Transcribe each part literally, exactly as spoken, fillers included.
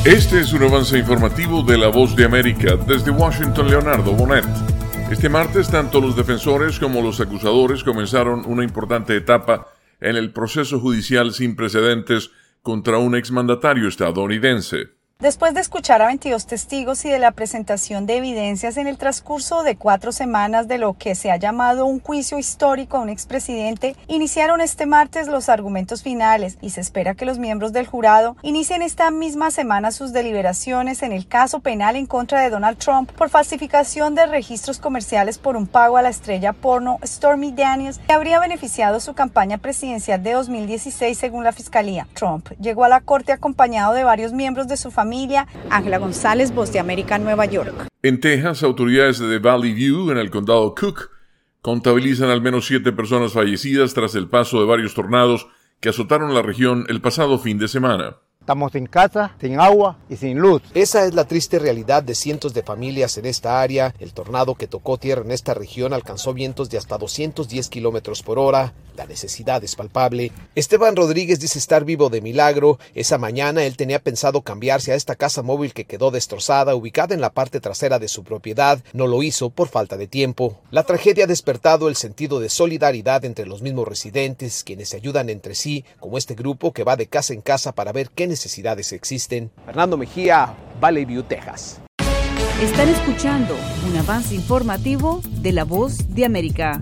Este es un avance informativo de La Voz de América. Desde Washington, Leonardo Bonet. Este martes, tanto los defensores como los acusadores comenzaron una importante etapa en el proceso judicial sin precedentes contra un exmandatario estadounidense. Después de escuchar a veintidós testigos y de la presentación de evidencias en el transcurso de cuatro semanas de lo que se ha llamado un juicio histórico a un expresidente, iniciaron este martes los argumentos finales y se espera que los miembros del jurado inicien esta misma semana sus deliberaciones en el caso penal en contra de Donald Trump por falsificación de registros comerciales por un pago a la estrella porno Stormy Daniels, que habría beneficiado su campaña presidencial de dos mil dieciséis según la fiscalía. Trump llegó a la corte acompañado de varios miembros de su familia. Ángela González, Voz de América, Nueva York. En Texas, autoridades de Valley View, en el condado Cook, contabilizan al menos siete personas fallecidas tras el paso de varios tornados que azotaron la región el pasado fin de semana. Estamos sin casa, sin agua y sin luz. Esa es la triste realidad de cientos de familias en esta área. El tornado que tocó tierra en esta región alcanzó vientos de hasta doscientos diez kilómetros por hora. La necesidad es palpable. Esteban Rodríguez dice estar vivo de milagro. Esa mañana él tenía pensado cambiarse a esta casa móvil que quedó destrozada, ubicada en la parte trasera de su propiedad. No lo hizo por falta de tiempo. La tragedia ha despertado el sentido de solidaridad entre los mismos residentes, quienes se ayudan entre sí, como este grupo que va de casa en casa para ver qué necesidades existen. Fernando Mejía, Valley View, Texas. Están escuchando un avance informativo de La Voz de América.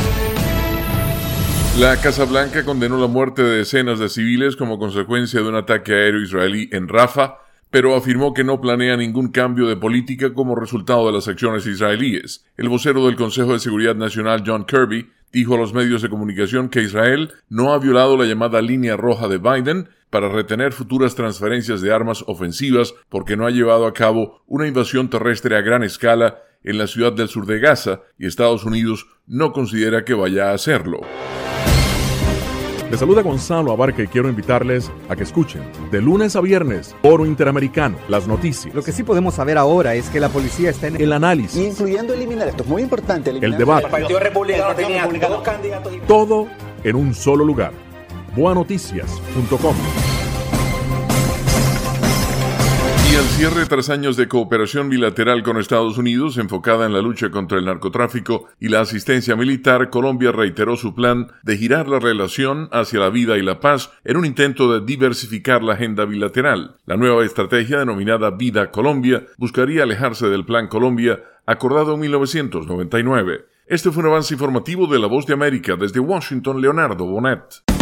La Casa Blanca condenó la muerte de decenas de civiles como consecuencia de un ataque aéreo israelí en Rafah, pero afirmó que no planea ningún cambio de política como resultado de las acciones israelíes. El vocero del Consejo de Seguridad Nacional, John Kirby, dijo a los medios de comunicación que Israel no ha violado la llamada línea roja de Biden para retener futuras transferencias de armas ofensivas porque no ha llevado a cabo una invasión terrestre a gran escala en la ciudad del sur de Gaza y Estados Unidos no considera que vaya a hacerlo. Les saluda Gonzalo Abarca y quiero invitarles a que escuchen de lunes a viernes Foro Interamericano, las noticias. Lo que sí podemos saber ahora es que la policía está en el análisis, incluyendo eliminar, esto es muy importante, eliminar el debate, el Partido Republicano tenía dos candidatos, todo en un solo lugar. boa noticias punto com. Y al cierre, tras años de cooperación bilateral con Estados Unidos enfocada en la lucha contra el narcotráfico y la asistencia militar, Colombia reiteró su plan de girar la relación hacia la vida y la paz en un intento de diversificar la agenda bilateral. La nueva estrategia, denominada Vida Colombia, buscaría alejarse del Plan Colombia acordado en mil novecientos noventa y nueve. Este fue un avance informativo de La Voz de América. Desde Washington, Leonardo Bonet.